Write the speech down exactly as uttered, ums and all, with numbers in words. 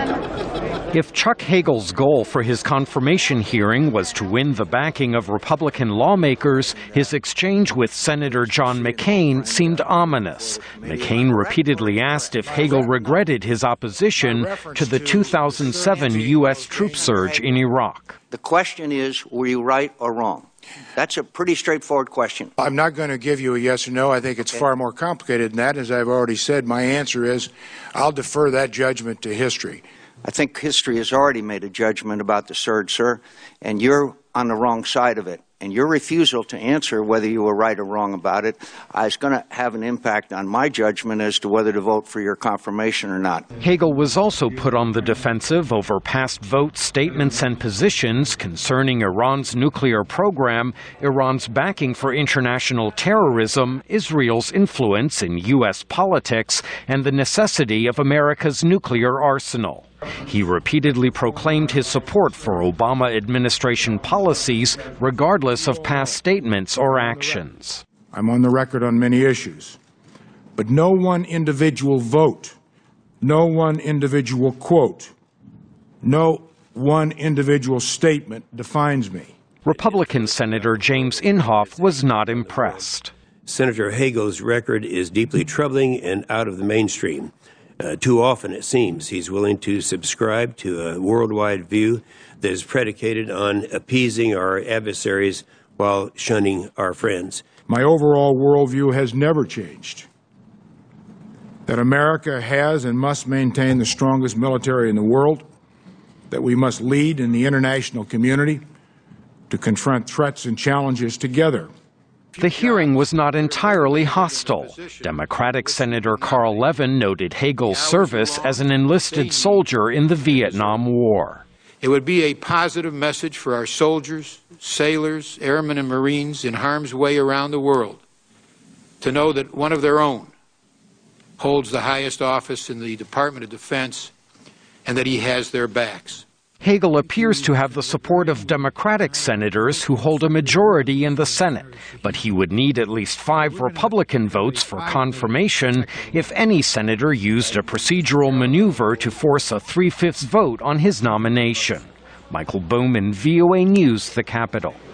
If Chuck Hagel's goal for his confirmation hearing was to win the backing of Republican lawmakers, his exchange with Senator John McCain seemed ominous. McCain repeatedly asked if Hagel regretted his opposition to the two thousand seven U S troop surge in Iraq. The question is, were you right or wrong? That's a pretty straightforward question. I'm not going to give you a yes or no. I think it's okay. Far more complicated than that. As I've already said, my answer is I'll defer that judgment to history. I think history has already made a judgment about the surge, sir, and you're on the wrong side of it. And your refusal to answer whether you were right or wrong about it uh, is going to have an impact on my judgment as to whether to vote for your confirmation or not. Hagel was also put on the defensive over past votes, statements, and positions concerning Iran's nuclear program, Iran's backing for international terrorism, Israel's influence in U S politics, and the necessity of America's nuclear arsenal. He repeatedly proclaimed his support for Obama administration policies, regardless of past statements or actions. I'm on the record on many issues, but no one individual vote, no one individual quote, no one individual statement defines me. Republican Senator James Inhofe was not impressed. Senator Hagel's record is deeply troubling and out of the mainstream. Uh, too often, it seems, he's willing to subscribe to a worldwide view that is predicated on appeasing our adversaries while shunning our friends. My overall worldview has never changed. That America has and must maintain the strongest military in the world, that we must lead in the international community to confront threats and challenges together. The hearing was not entirely hostile. Democratic Senator Carl Levin noted Hagel's service as an enlisted soldier in the Vietnam War. It would be a positive message for our soldiers, sailors, airmen, and Marines in harm's way around the world to know that one of their own holds the highest office in the Department of Defense and that he has their backs. Hagel appears to have the support of Democratic senators who hold a majority in the Senate, but he would need at least five Republican votes for confirmation if any senator used a procedural maneuver to force a three-fifths vote on his nomination. Michael Bowman, V O A News, the Capitol.